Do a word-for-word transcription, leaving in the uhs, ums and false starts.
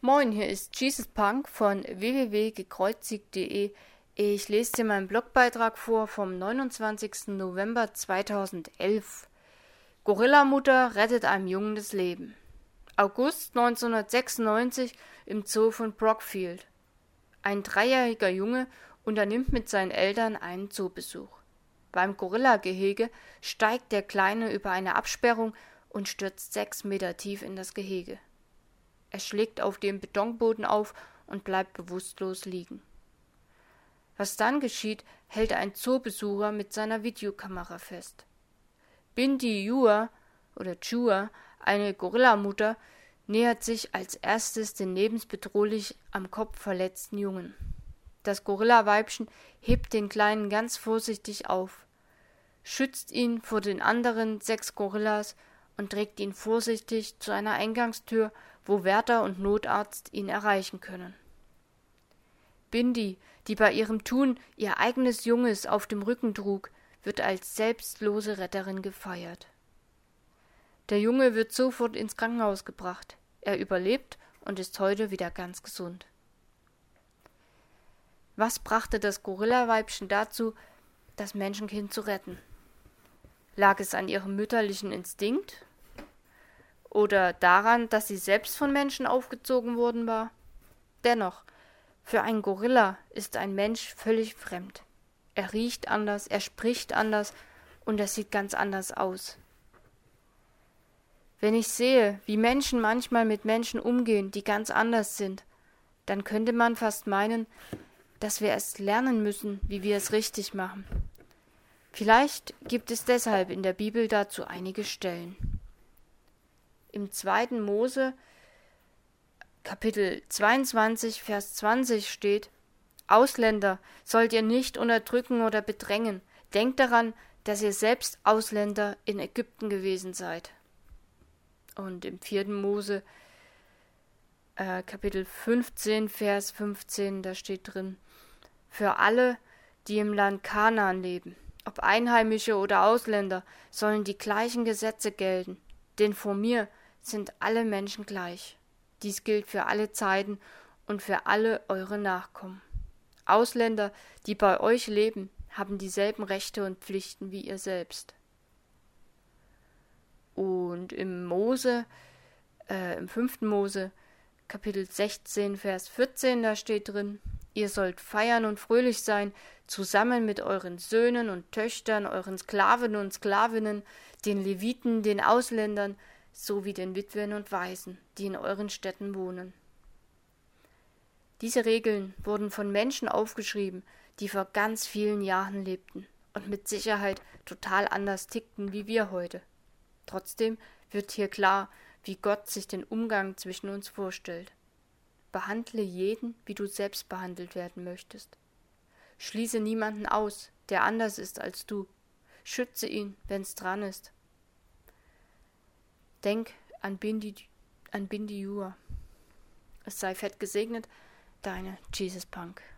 Moin, hier ist Jesus Punk von w w w punkt gekreuzigt punkt de. Ich lese dir meinen Blogbeitrag vor vom neunundzwanzigsten November zweitausendelf. Gorillamutter rettet einem Jungen das Leben. August neunzehnhundertsechsundneunzig im Zoo von Brockfield. Ein dreijähriger Junge unternimmt mit seinen Eltern einen Zoobesuch. Beim Gorillagehege steigt der Kleine über eine Absperrung und stürzt sechs Meter tief in das Gehege. Er schlägt auf dem Betonboden auf und bleibt bewusstlos liegen. Was dann geschieht, hält ein Zoobesucher mit seiner Videokamera fest. Bindi Jua oder Chua, eine Gorillamutter, nähert sich als erstes den lebensbedrohlich am Kopf verletzten Jungen. Das Gorillaweibchen hebt den Kleinen ganz vorsichtig auf, schützt ihn vor den anderen sechs Gorillas und trägt ihn vorsichtig zu einer Eingangstür, wo Wärter und Notarzt ihn erreichen können. Bindi, die bei ihrem Tun ihr eigenes Junges auf dem Rücken trug, wird als selbstlose Retterin gefeiert. Der Junge wird sofort ins Krankenhaus gebracht. Er überlebt und ist heute wieder ganz gesund. Was brachte das Gorillaweibchen dazu, das Menschenkind zu retten? Lag es an ihrem mütterlichen Instinkt? Oder daran, dass sie selbst von Menschen aufgezogen worden war? Dennoch, für einen Gorilla ist ein Mensch völlig fremd. Er riecht anders, er spricht anders und er sieht ganz anders aus. Wenn ich sehe, wie Menschen manchmal mit Menschen umgehen, die ganz anders sind, dann könnte man fast meinen, dass wir erst lernen müssen, wie wir es richtig machen. Vielleicht gibt es deshalb in der Bibel dazu einige Stellen. Im zweiten Mose, Kapitel zweiundzwanzig, Vers zwanzig steht: Ausländer sollt ihr nicht unterdrücken oder bedrängen. Denkt daran, dass ihr selbst Ausländer in Ägypten gewesen seid. Und im vierten Mose, äh, Kapitel fünfzehn, Vers fünfzehn, da steht drin: Für alle, die im Land Kanaan leben, ob Einheimische oder Ausländer, sollen die gleichen Gesetze gelten, denn vor mir sind alle Menschen gleich. Dies gilt für alle Zeiten und für alle eure Nachkommen. Ausländer, die bei euch leben, haben dieselben Rechte und Pflichten wie ihr selbst. Und im Mose, äh, im fünften Mose, Kapitel sechzehn, Vers vierzehn, da steht drin: Ihr sollt feiern und fröhlich sein, zusammen mit euren Söhnen und Töchtern, euren Sklaven und Sklavinnen, den Leviten, den Ausländern, sowie den Witwen und Waisen, die in euren Städten wohnen. Diese Regeln wurden von Menschen aufgeschrieben, die vor ganz vielen Jahren lebten und mit Sicherheit total anders tickten wie wir heute. Trotzdem wird hier klar, wie Gott sich den Umgang zwischen uns vorstellt. Behandle jeden, wie du selbst behandelt werden möchtest. Schließe niemanden aus, der anders ist als du. Schütze ihn, wenn's dran ist. Denk an Bindi, an Bindi Jua. Es sei fett gesegnet, deine Jesus Punk.